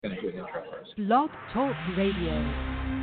going to do an intro first. Blog Talk Radio.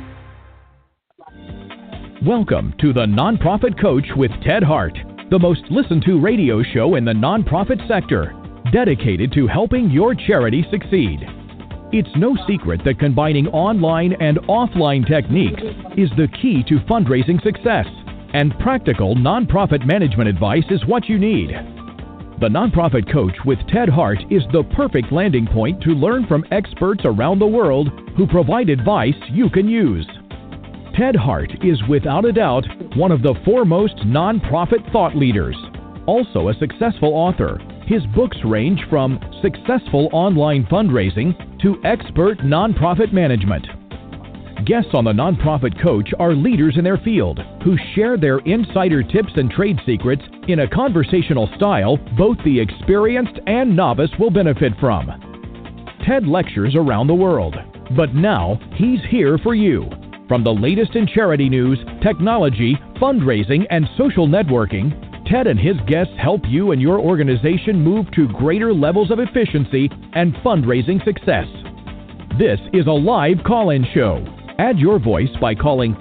Welcome to The Nonprofit Coach with Ted Hart, the most listened to radio show in the nonprofit sector, dedicated to helping your charity succeed. It's no secret that combining online and offline techniques is the key to fundraising success, and practical nonprofit management advice is what you need. The Nonprofit Coach with Ted Hart is the perfect landing point to learn from experts around the world who provide advice you can use. Ted Hart is without a doubt one of the foremost nonprofit thought leaders. Also a successful author, his books range from successful online fundraising to expert nonprofit management. Guests on the Nonprofit Coach are leaders in their field who share their insider tips and trade secrets in a conversational style both the experienced and novice will benefit from. Ted lectures around the world, but now he's here for you. From the latest in charity news, technology, fundraising, and social networking, Ted and his guests help you and your organization move to greater levels of efficiency and fundraising success. This is a live call-in show. Add your voice by calling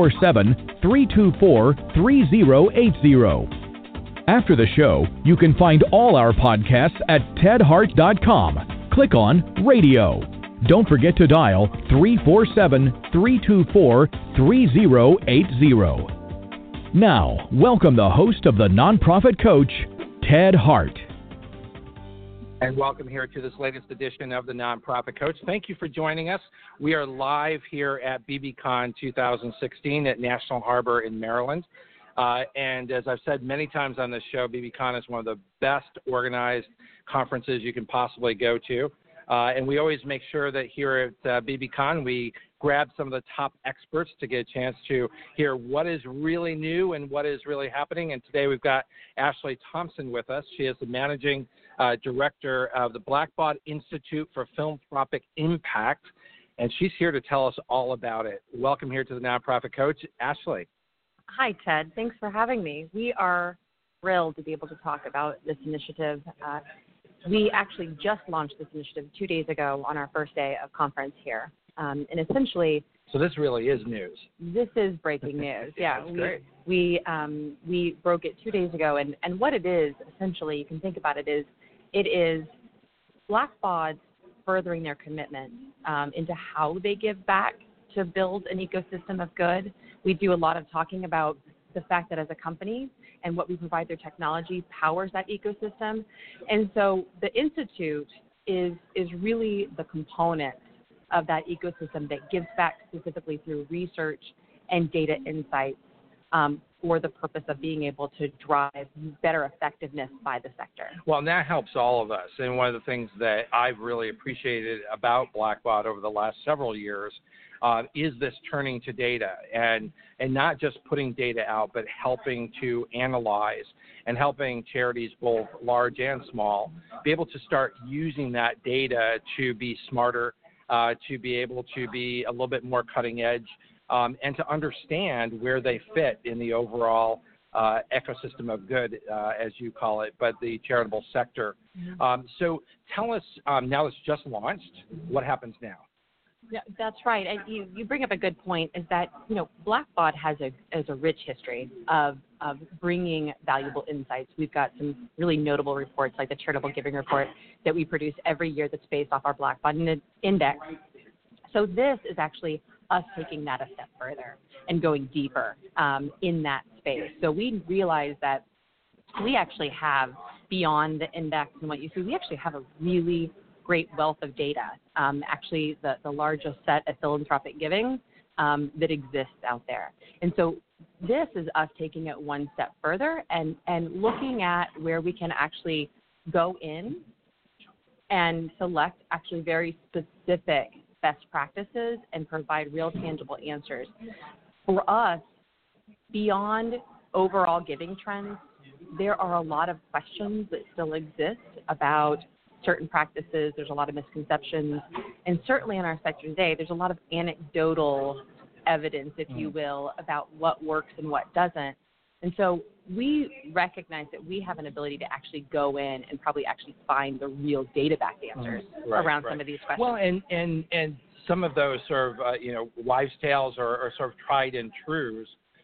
347-324-3080. After the show, you can find all our podcasts at tedhart.com. Click on Radio. Don't forget to dial 347-324-3080. Now, welcome the host of the Nonprofit Coach, Ted Hart. And welcome here to this latest edition of the Nonprofit Coach. Thank you for joining us. We are live here at bbcon 2016 at National Harbor in Maryland. And as I've said many times on this show, bbcon is one of the best organized conferences you can possibly go to. And we always make sure that here at bbcon we grab some of the top experts to get a chance to hear what is really new and what is really happening. And today we've got Ashley Thompson with us. She is the managing director of the Blackbaud Institute for Philanthropic Impact, and she's here to tell us all about it. Welcome here to the Nonprofit Coach, Ashley. Hi, Ted. Thanks for having me. We are thrilled to be able to talk about this initiative. We actually just launched this initiative 2 days ago on our first day of conference here. And essentially, so this really is news. This is breaking news. Yeah, great. We broke it 2 days ago, and what it is essentially, you can think about it is Blackbaud furthering their commitment into how they give back to build an ecosystem of good. We do a lot of talking about the fact that as a company and what we provide their technology powers that ecosystem, and so the Institute is really the component of that ecosystem that gives back specifically through research and data insights for the purpose of being able to drive better effectiveness by the sector. Well, and that helps all of us. And one of the things that I've really appreciated about Blackbaud over the last several years is this turning to data and not just putting data out, but helping to analyze and helping charities, both large and small, be able to start using that data to be smarter, to be able to be a little bit more cutting edge, and to understand where they fit in the overall ecosystem of good, as you call it, but the charitable sector. Mm-hmm. So tell us, now it's just launched, what happens now? Yeah, that's right. And you bring up a good point, is that, Blackbaud has a rich history of bringing valuable insights. We've got some really notable reports, like the Charitable Giving Report that we produce every year that's based off our Blackbaud Index. So this is actually us taking that a step further and going deeper in that space. So we realize that we actually have, beyond the index and what you see, we actually have a really great wealth of data, actually the largest set of philanthropic giving that exists out there. And so this is us taking it one step further and looking at where we can actually go in and select actually very specific best practices and provide real tangible answers. For us, beyond overall giving trends, there are a lot of questions that still exist about certain practices. There's a lot of misconceptions. And certainly in our sector today, there's a lot of anecdotal evidence, if you will, about what works and what doesn't. And so we recognize that we have an ability to actually go in and probably actually find the real data-backed answers around some of these questions. Well, and some of those sort of, wives' tales or sort of tried and trues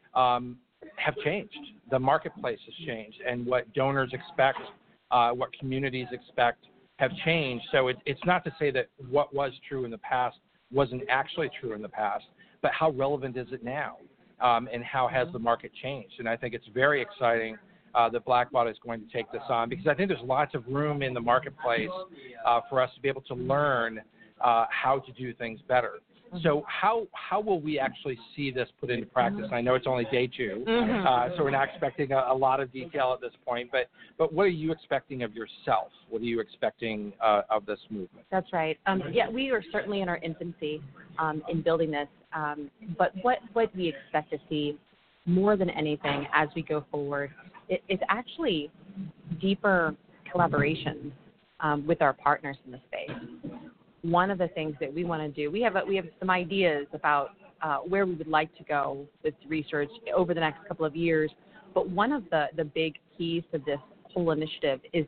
have changed. The marketplace has changed, and what donors expect, what communities expect have changed. So it's not to say that what was true in the past wasn't actually true in the past, but how relevant is it now? And how has the market changed? And I think it's very exciting that Blackbaud is going to take this on, because I think there's lots of room in the marketplace for us to be able to learn how to do things better. So how will we actually see this put into practice? I know it's only day 2, so we're not expecting a lot of detail at this point, but what are you expecting of yourself? What are you expecting of this movement? That's right. We are certainly in our infancy in building this, but what we expect to see more than anything as we go forward is actually deeper collaboration with our partners in the space. One of the things that we want to do, we have some ideas about where we would like to go with research over the next couple of years, but one of the big keys to this whole initiative is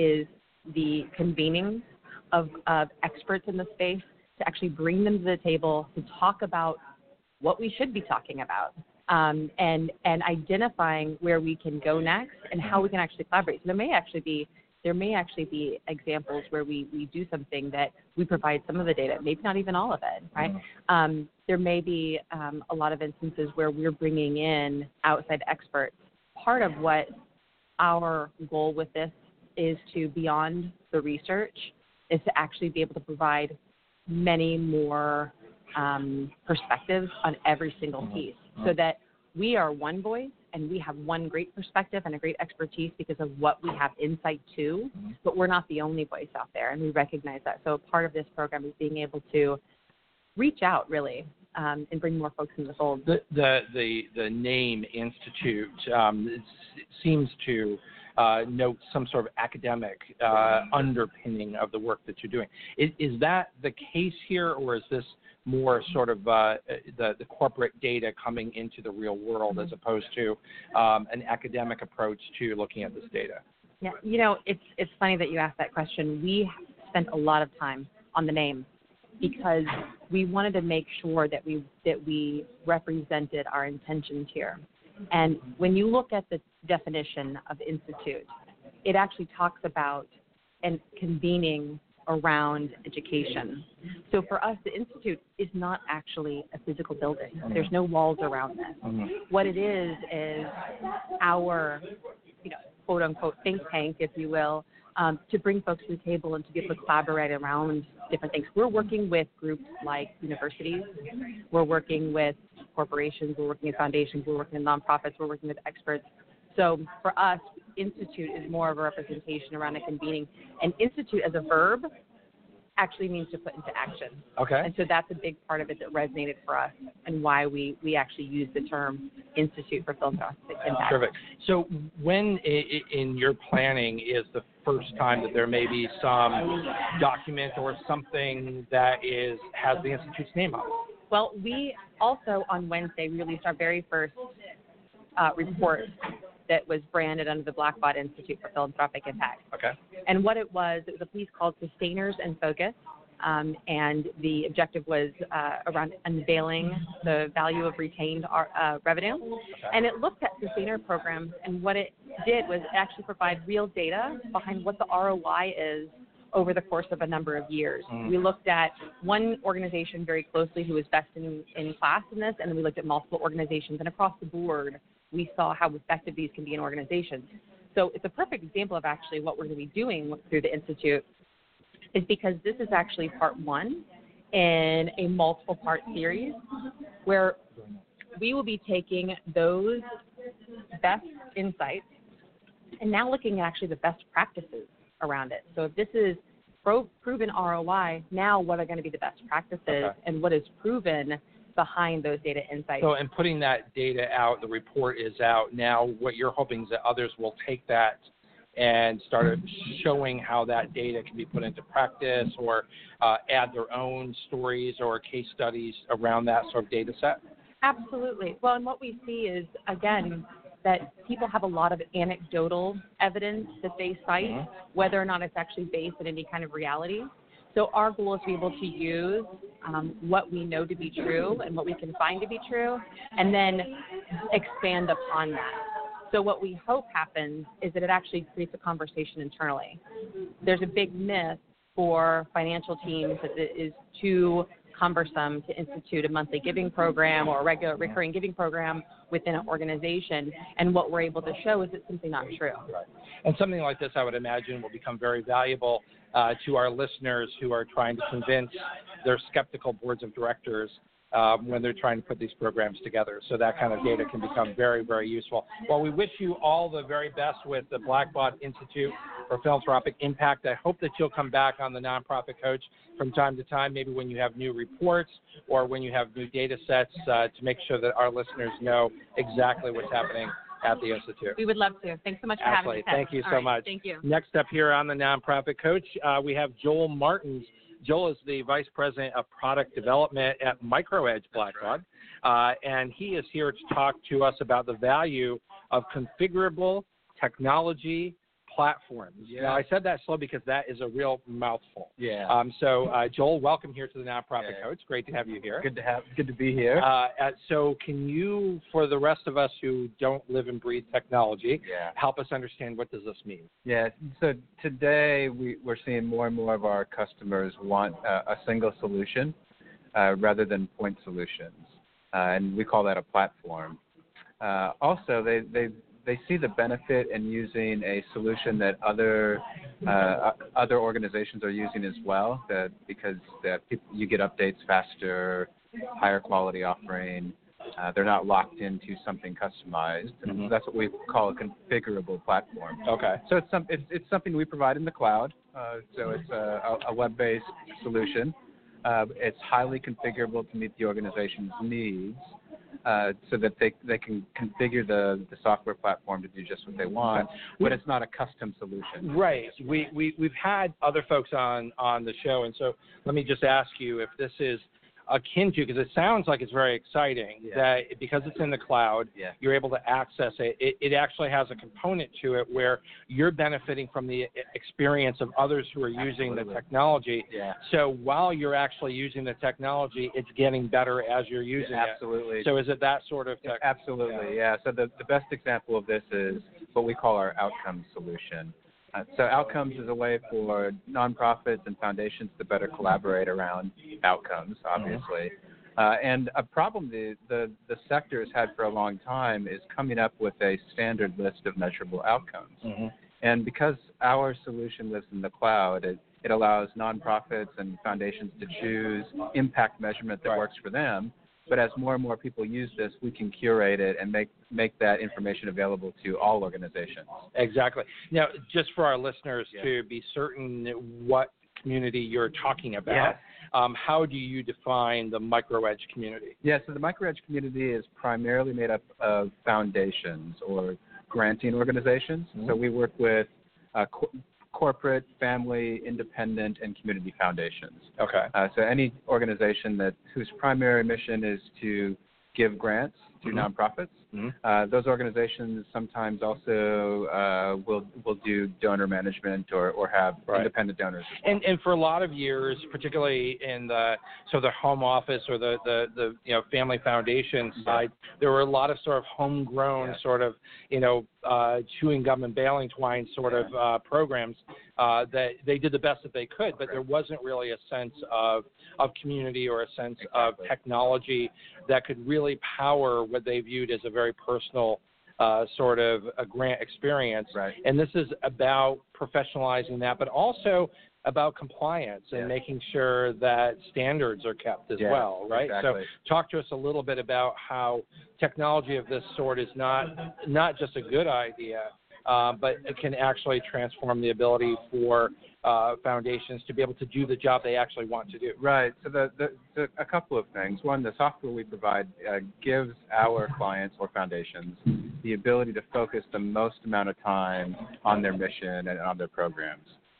the convening of experts in the space to actually bring them to the table to talk about what we should be talking about, and identifying where we can go next and how we can actually collaborate. So there may actually be examples where we do something that we provide some of the data, maybe not even all of it, right? There may be a lot of instances where we're bringing in outside experts. Part of what our goal with this is to, beyond the research, is to actually be able to provide many more perspectives on every single piece, so that we are one voice and we have one great perspective and a great expertise because of what we have insight to, but we're not the only voice out there, and we recognize that. So part of this program is being able to reach out, really, and bring more folks into the fold. The name Institute seems to note some sort of academic underpinning of the work that you're doing. Is that the case here, or is this more sort of the corporate data coming into the real world as opposed to an academic approach to looking at this data? Yeah, it's funny that you asked that question. We spent a lot of time on the name because we wanted to make sure that we represented our intentions here. And when you look at the definition of institute, it actually talks about convening around education. So for us, the institute is not actually a physical building. There's no walls around this. What it is our, quote unquote think tank, if you will, to bring folks to the table and to be able to collaborate around different things. We're working with groups like universities. We're working with corporations. We're working with foundations. We're working with nonprofits. We're working with experts. So for us, institute is more of a representation around a convening. And institute as a verb actually means to put into action. Okay. And so that's a big part of it that resonated for us and why we actually use the term Institute for Philanthropic Impact. Terrific. So when in your planning is the first time that there may be some document or something that has the Institute's name on it? Well, we also on Wednesday released our very first report that was branded under the Blackbaud Institute for Philanthropic Impact. Okay. And what it was a piece called Sustainers and Focus, and the objective was around unveiling the value of retained revenue. Okay. And it looked at sustainer programs, and what it did was actually provide real data behind what the ROI is over the course of a number of years. We looked at one organization very closely who was best in class in this, and then we looked at multiple organizations, and across the board, we saw how effective these can be in organizations. So it's a perfect example of actually what we're going to be doing through the Institute, is because this is actually part one in a multiple part series where we will be taking those best insights and now looking at actually the best practices around it. So if this is proven ROI, now what are going to be the best practices and what is proven behind those data insights. So in putting that data out, the report is out. Now what you're hoping is that others will take that and start showing how that data can be put into practice or add their own stories or case studies around that sort of data set? Absolutely. Well, and what we see is, again, that people have a lot of anecdotal evidence that they cite, whether or not it's actually based in any kind of reality. So our goal is to be able to use what we know to be true and what we can find to be true, and then expand upon that. So what we hope happens is that it actually creates a conversation internally. There's a big myth for financial teams that it is too cumbersome to institute a monthly giving program or a regular recurring giving program within an organization. And what we're able to show is it's simply not true. Right. And something like this, I would imagine, will become very valuable to our listeners who are trying to convince their skeptical boards of directors when they're trying to put these programs together. So that kind of data can become very, very useful. Well, we wish you all the very best with the Blackbaud Institute for Philanthropic Impact. I hope that you'll come back on the Nonprofit Coach from time to time, maybe when you have new reports or when you have new data sets to make sure that our listeners know exactly what's happening at the Institute. We would love to. Thanks so much for having us. Thank you so much. Thank you. Next up here on the Nonprofit Coach, we have Joel Martins. Joel is the Vice President of Product Development at MicroEdge Blackbaud, and he is here to talk to us about the value of configurable technology platforms. Yeah. Now, I said that slow because that is a real mouthful. Yeah. Joel, welcome here to the Nonprofit Coach. Great to have you here. Good to be here. So can you, for the rest of us who don't live and breathe technology, help us understand what does this mean? Yeah. So today we're seeing more and more of our customers want a single solution rather than point solutions, and we call that a platform. Also, they see the benefit in using a solution that other organizations are using as well, because you get updates faster, higher quality offering. They're not locked into something customized. And that's what we call a configurable platform. Okay. So it's something we provide in the cloud. So it's a web-based solution. It's highly configurable to meet the organization's needs. So that they can configure the software platform to do just what they want, but it's not a custom solution. Right. We've had other folks on the show, and so let me just ask you if this is akin to, because it sounds like it's very exciting, that because it's in the cloud, you're able to access it. It actually has a component to it where you're benefiting from the experience of others who are using the technology. Yeah. So while you're actually using the technology, it's getting better as you're using it. Absolutely. So is it that sort of Absolutely, yeah. So the best example of this is what we call our Outcomes solution. So Outcomes is a way for nonprofits and foundations to better collaborate around outcomes, obviously. And a problem the sector has had for a long time is coming up with a standard list of measurable outcomes. And because our solution lives in the cloud, it allows nonprofits and foundations to choose impact measurement that works for them. But as more and more people use this, we can curate it and make that information available to all organizations. Exactly. Now, just for our listeners to be certain what community you're talking about, how do you define the MicroEdge community? Yeah, so the MicroEdge community is primarily made up of foundations or granting organizations. So we work with corporate, family, independent, and community foundations. Okay. So any organization whose primary mission is to give grants to nonprofits, those organizations sometimes also will do donor management or have independent donors. And for a lot of years, particularly in the home office or the family foundation side, there were a lot of sort of homegrown sort of chewing gum and baling twine sort of programs that they did the best that they could, but there wasn't really a sense of community or a sense of technology that could really power what they viewed as a very personal sort of a grant experience. Right. And this is about professionalizing that, but also about compliance and making sure that standards are kept as well, right? Exactly. So talk to us a little bit about how technology of this sort is not just a good idea, but it can actually transform the ability for foundations to be able to do the job they actually want to do. Right. So a couple of things. One, the software we provide gives our clients or foundations the ability to focus the most amount of time on their mission and on their programs.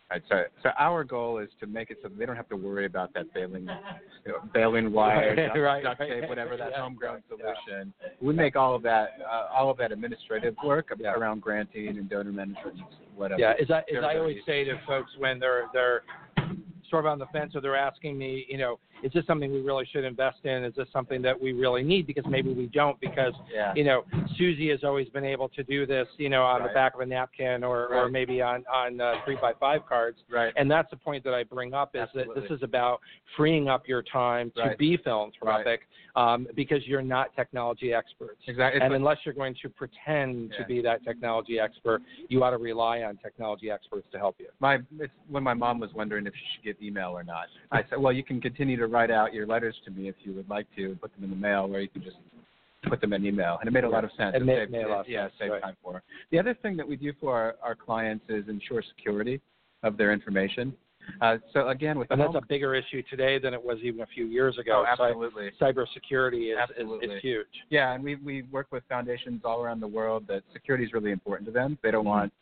Right, so our goal is to make it so that they don't have to worry about that baling wire, duct tape, whatever, that homegrown solution. We make all of that administrative work around granting and donor management, whatever. Yeah, as I always say to folks when they're sort of on the fence or they're asking me, is this something we really should invest in? Is this something that we really need? Because maybe we don't, because, Susie has always been able to do this, on the back of a napkin or maybe on 3x5 cards. Right. And that's the point that I bring up is that this is about freeing up your time to be philanthropic because you're not technology experts. Exactly. And unless you're going to pretend to be that technology expert, you ought to rely on technology experts to help you. It's when my mom was wondering if she should get email or not, I said, well, you can continue to write out your letters to me if you would like to, put them in the mail, or you can just put them in email. And it made a lot of sense. It made a lot of sense. Save time for her. The other thing that we do for our clients is ensure security of their information. So again, with that's a bigger issue today than it was even a few years ago. Oh, absolutely. Cybersecurity is huge. Yeah, and we work with foundations all around the world that security is really important to them. They don't want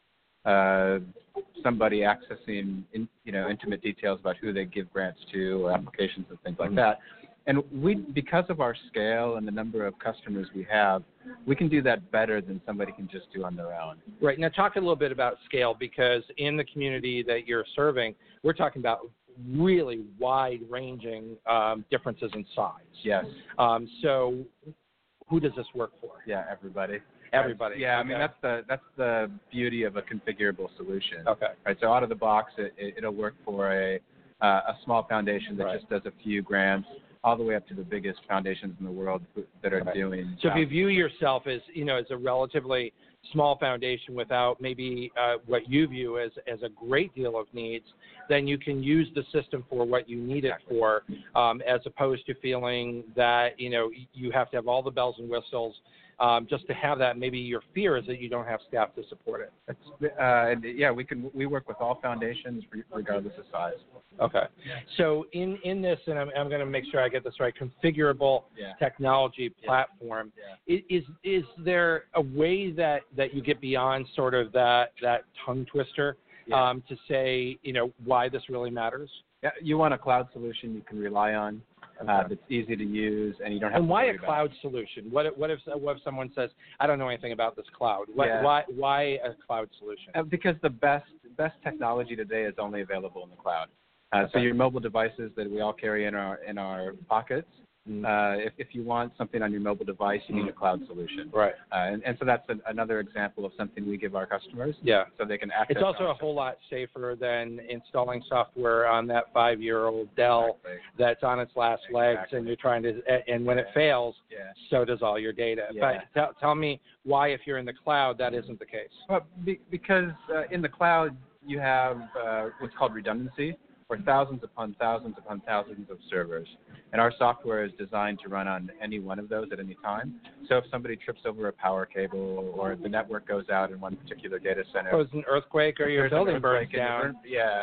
somebody accessing intimate details about who they give grants to, or applications and things like that. And because of our scale and the number of customers we have, we can do that better than somebody can just do on their own. Right. Now talk a little bit about scale, because in the community that you're serving, we're talking about really wide-ranging differences in size. Yes. So who does this work for? Yeah, everybody. Everybody. Yeah, okay. I mean that's the beauty of a configurable solution. Okay. Right. So out of the box, it'll work for a small foundation that just does a few grants, all the way up to the biggest foundations in the world that are doing. So if you view yourself as as a relatively small foundation without maybe what you view as a great deal of needs, then you can use the system for what you need it for, as opposed to feeling that you have to have all the bells and whistles. Just to have that, maybe your fear is that you don't have staff to support it. We work with all foundations regardless of size. Okay. So in this, and I'm going to make sure I get this right, configurable technology platform, is there a way that you get beyond sort of that tongue twister to say, why this really matters? Yeah, you want a cloud solution you can rely on. That's easy to use, and you don't have to worry about it. And why a cloud solution? What if someone says, I don't know anything about this cloud? Why a cloud solution? Because the best technology today is only available in the cloud. So your mobile devices that we all carry in our pockets, if you want something on your mobile device, you need a cloud solution. Right. And so that's another example of something we give our customers. Yeah. So they can access. It's also a whole lot safer than installing software on that 5-year-old Dell that's on its last legs, and you're trying to. And when it fails, so does all your data. Yeah. But tell me why, if you're in the cloud, that isn't the case. Well, because in the cloud you have what's called redundancy, or thousands upon thousands upon thousands of servers. And our software is designed to run on any one of those at any time. So if somebody trips over a power cable, or the network goes out in one particular data center, or there's an earthquake, or your building burns down,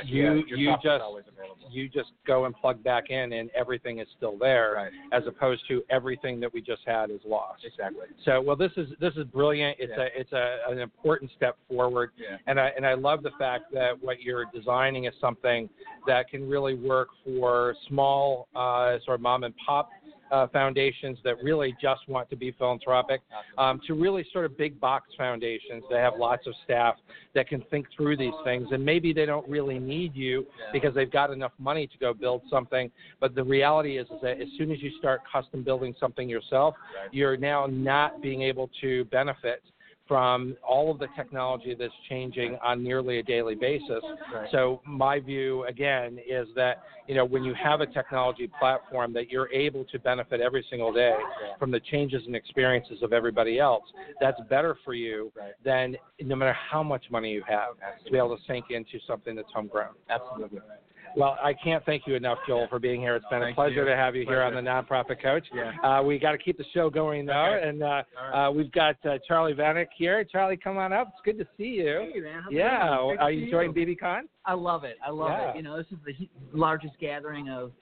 you just go and plug back in, and everything is still there, as opposed to everything that we just had is lost. Exactly. So, well, this is brilliant. It's an important step forward, and I love the fact that what you're designing is something that can really work for small sort of mom and pop foundations that really just want to be philanthropic, to really sort of big box foundations that have lots of staff that can think through these things, and maybe they don't really need you because they've got enough money to go build something. But the reality is that as soon as you start custom building something yourself, you're now not being able to benefit from all of the technology that's changing on nearly a daily basis. So my view, again, is that, when you have a technology platform that you're able to benefit every single day from the changes and experiences of everybody else, that's better for you than no matter how much money you have to be able to sink into something that's homegrown. Absolutely. Well, I can't thank you enough, Joel, for being here. It's been a pleasure to have you here on the Nonprofit Coach. We got to keep the show going, though, and we've got Charlie Vanek here. Charlie, come on up. It's good to see you. Hey, man. Are you enjoying BBCon? I love it. This is the largest gathering of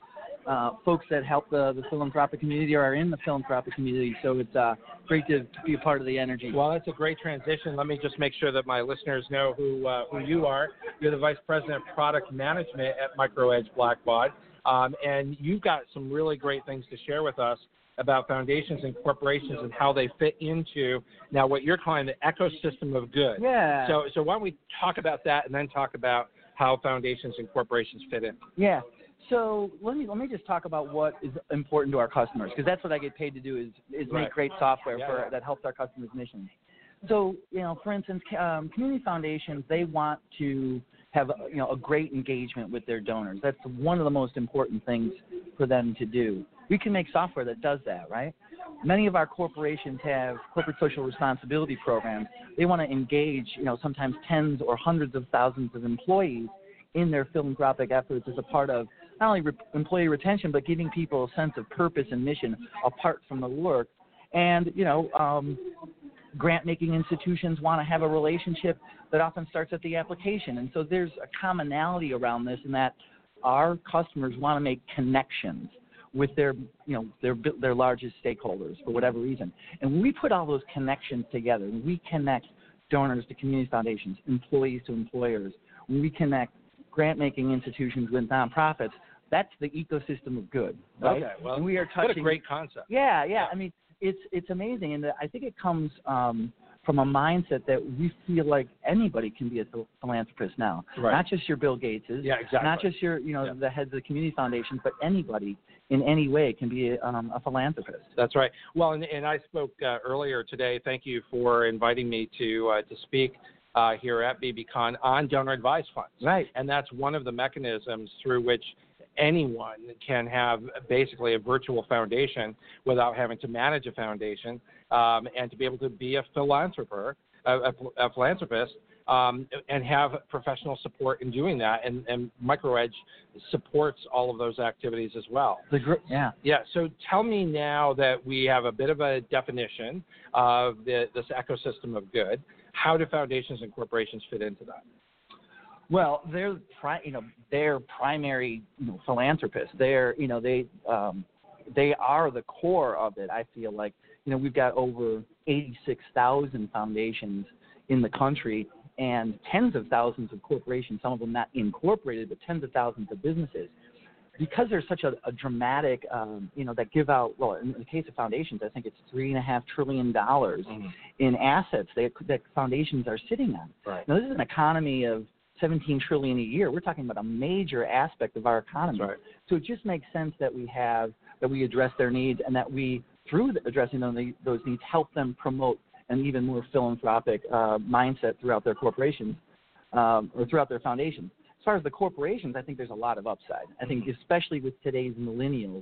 folks that help the philanthropic community or are in the philanthropic community. So it's great to be a part of the energy. Well, that's a great transition. Let me just make sure that my listeners know who you are. You're the Vice President of Product Management at MicroEdge Blackbaud, and you've got some really great things to share with us about foundations and corporations and how they fit into now what you're calling the ecosystem of good. Yeah. So why don't we talk about that and then talk about how foundations and corporations fit in? Yeah. So let me just talk about what is important to our customers, because that's what I get paid to do is Right. make great software Yeah. that helps our customers' missions. So, for instance, community foundations, they want to have a great engagement with their donors. That's one of the most important things for them to do. We can make software that does that, right? Many of our corporations have corporate social responsibility programs. They want to engage, sometimes tens or hundreds of thousands of employees in their philanthropic efforts as a part of not only employee retention, but giving people a sense of purpose and mission apart from the work. And, grant-making institutions want to have a relationship that often starts at the application. And so there's a commonality around this in that our customers want to make connections with their largest stakeholders for whatever reason. And when we put all those connections together, when we connect donors to community foundations, employees to employers, when we connect grant-making institutions with nonprofits, that's the ecosystem of good, right? Okay, well, and we are touching, what a great concept. Yeah. I mean, it's amazing, and I think it comes from a mindset that we feel like anybody can be a philanthropist now. Right. Not just your Bill Gateses, Yeah, exactly. not just your the heads of the community foundations, but anybody in any way can be a philanthropist. That's right. Well, and I spoke earlier today. Thank you for inviting me to speak here at BBCon on donor advised funds. Right. And that's one of the mechanisms through which anyone can have basically a virtual foundation without having to manage a foundation, and to be able to be a philanthropist, and have professional support in doing that. And MicroEdge supports all of those activities as well. Yeah. So tell me now that we have a bit of a definition of this ecosystem of good, how do foundations and corporations fit into that? Well, they're primary philanthropists. They are the core of it. I feel like we've got over 86,000 foundations in the country and tens of thousands of corporations. Some of them not incorporated, but tens of thousands of businesses. Because there's such a dramatic, that give out. Well, in the case of foundations, I think it's $3.5 trillion in assets that foundations are sitting on. Right. Now, this is an economy of $17 trillion a year. We're talking about a major aspect of our economy. Right. So it just makes sense that we address their needs, and that we, through addressing those needs, help them promote an even more philanthropic mindset throughout their corporations or throughout their foundations. As far as the corporations, I think there's a lot of upside. I think especially with today's millennials,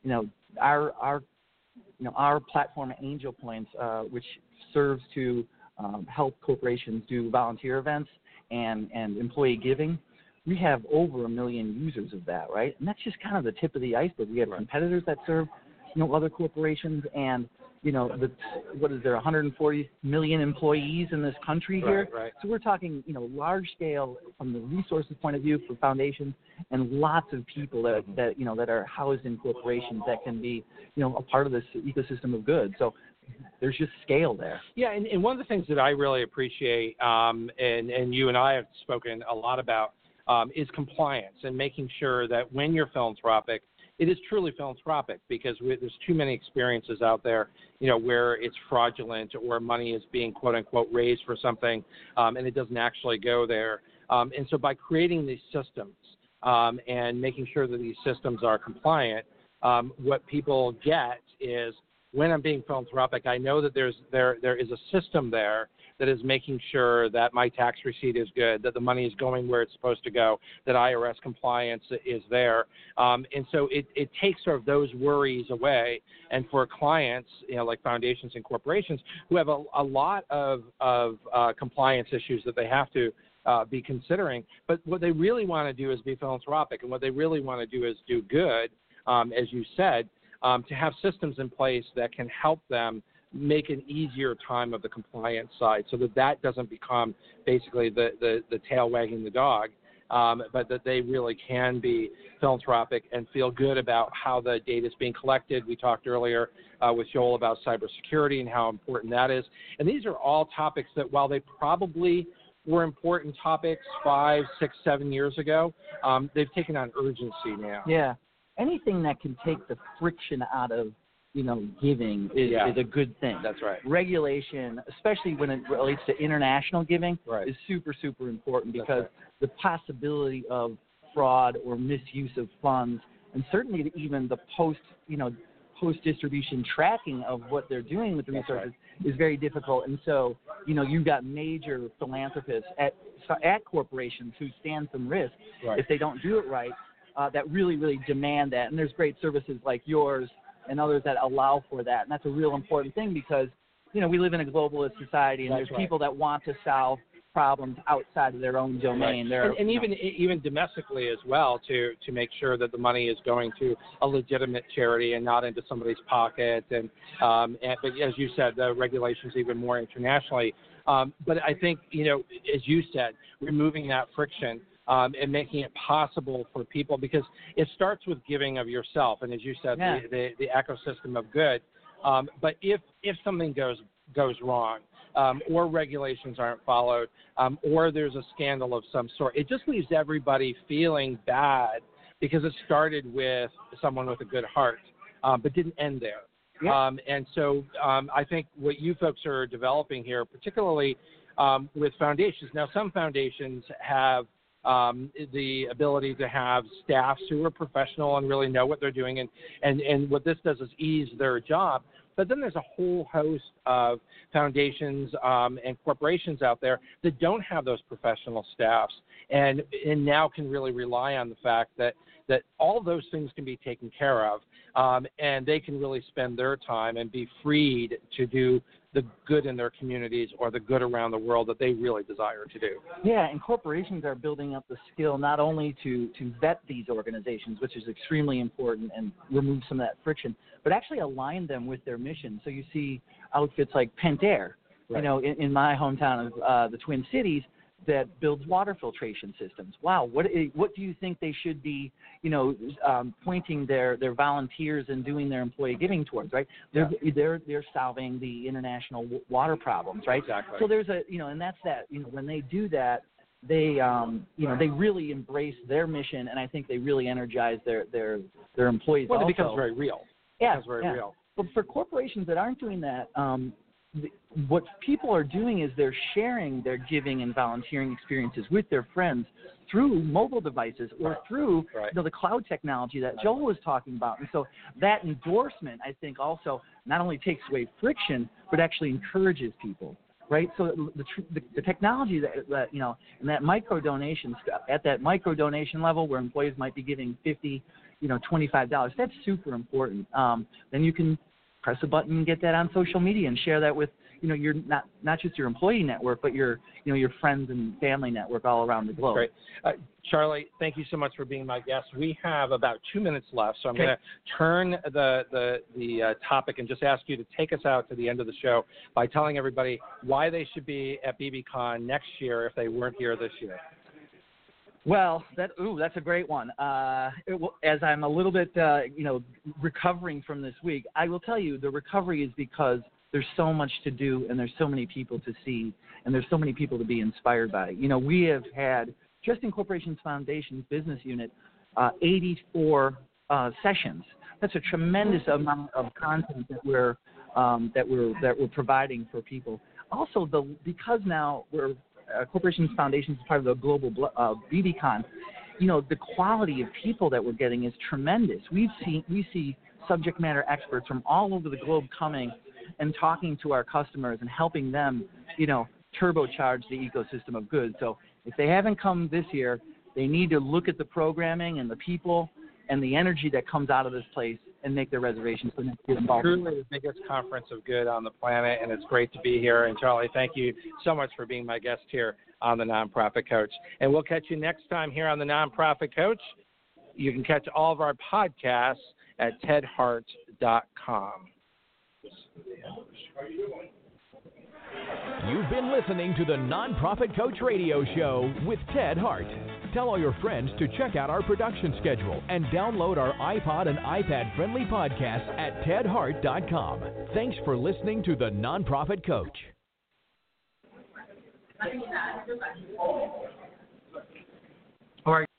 our platform Angel Points, which serves to help corporations do volunteer events and employee giving, we have over 1 million users of that, right? And that's just kind of the tip of the iceberg. We have competitors that serve, other corporations, and what is there, 140 million employees in this country here? Right. So we're talking, large scale from the resources point of view for foundations, and lots of people that are housed in corporations that can be, a part of this ecosystem of good. So there's just scale there. Yeah, and one of the things that I really appreciate, and you and I have spoken a lot about, is compliance and making sure that when you're philanthropic, it is truly philanthropic, because there's too many experiences out there, where it's fraudulent or money is being quote unquote raised for something, and it doesn't actually go there. And so by creating these systems and making sure that these systems are compliant, what people get is, when I'm being philanthropic, I know that there is a system there that is making sure that my tax receipt is good, that the money is going where it's supposed to go, that IRS compliance is there. And so it takes sort of those worries away. And for clients, like foundations and corporations who have a lot of compliance issues that they have to be considering, but what they really want to do is be philanthropic, and what they really want to do is do good, as you said, to have systems in place that can help them make an easier time of the compliance side, so that doesn't become basically the tail wagging the dog, but that they really can be philanthropic and feel good about how the data is being collected. We talked earlier with Joel about cybersecurity and how important that is. And these are all topics that, while they probably were important topics 5, 6, 7 years ago, they've taken on urgency now. Yeah. Anything that can take the friction out of, giving is a good thing. That's right. Regulation, especially when it relates to international giving, is super, super important because the possibility of fraud or misuse of funds, and certainly even the post-distribution tracking of what they're doing with the resources is very difficult. And so, you've got major philanthropists at corporations who stand some risk if they don't do it right, that really, really demand that. And there's great services like yours and others that allow for that. And that's a real important thing because, we live in a globalist society, and there's people that want to solve problems outside of their own domain. And even domestically as well, to make sure that the money is going to a legitimate charity and not into somebody's pocket. But as you said, the regulations even more internationally. But I think, as you said, removing that friction and making it possible for people, because it starts with giving of yourself, and as you said, the ecosystem of good. But if something goes wrong, or regulations aren't followed, or there's a scandal of some sort, it just leaves everybody feeling bad because it started with someone with a good heart, but didn't end there. Yeah. And so I think what you folks are developing here, particularly with foundations. Now, some foundations have the ability to have staffs who are professional and really know what they're doing, and what this does is ease their job. But then there's a whole host of foundations and corporations out there that don't have those professional staffs, and now can really rely on the fact that all those things can be taken care of, and they can really spend their time and be freed to do the good in their communities or the good around the world that they really desire to do. Yeah, and corporations are building up the skill not only to vet these organizations, which is extremely important, and remove some of that friction, but actually align them with their mission. So you see outfits like Pentair, in my hometown of the Twin Cities, that builds water filtration systems. Wow, what do you think they should be, pointing their volunteers and doing their employee giving towards, right? They're solving the international water problems, right? Exactly. So there's and that's that. When they do that, they they really embrace their mission, and I think they really energize their employees. Well, also. It becomes very real. Yeah, it becomes very real. But for corporations that aren't doing that, what people are doing is they're sharing their giving and volunteering experiences with their friends through mobile devices or through the cloud technology that Joel was talking about. And so that endorsement, I think, also not only takes away friction, but actually encourages people, right? So the technology that and that micro donation stuff, at that micro donation level where employees might be giving $50, $25, that's super important. Then you can press a button and get that on social media and share that with your not just your employee network, but your your friends and family network all around the globe. Great. Charlie, thank you so much for being my guest. We have about 2 minutes left, so I'm going to turn the topic and just ask you to take us out to the end of the show by telling everybody why they should be at BBCon next year if they weren't here this year. Well, that's a great one. As I'm a little bit, recovering from this week, I will tell you the recovery is because there's so much to do, and there's so many people to see, and there's so many people to be inspired by. We have had, just in Corporations Foundation's business unit, 84 sessions. That's a tremendous amount of content that we're providing for people. Also, because now we're Corporations Foundation is part of the global BBCon, the quality of people that we're getting is tremendous. We see subject matter experts from all over the globe coming and talking to our customers and helping them, turbocharge the ecosystem of good. So if they haven't come this year, they need to look at the programming and the people and the energy that comes out of this place and make their reservations for next year. Truly the biggest conference of good on the planet, and it's great to be here. And Charlie, thank you so much for being my guest here on The Nonprofit Coach. And we'll catch you next time here on The Nonprofit Coach. You can catch all of our podcasts at tedhart.com. You've been listening to the Nonprofit Coach Radio Show with Ted Hart. Tell all your friends to check out our production schedule and download our iPod and iPad-friendly podcasts at tedhart.com. Thanks for listening to the Nonprofit Coach. All right.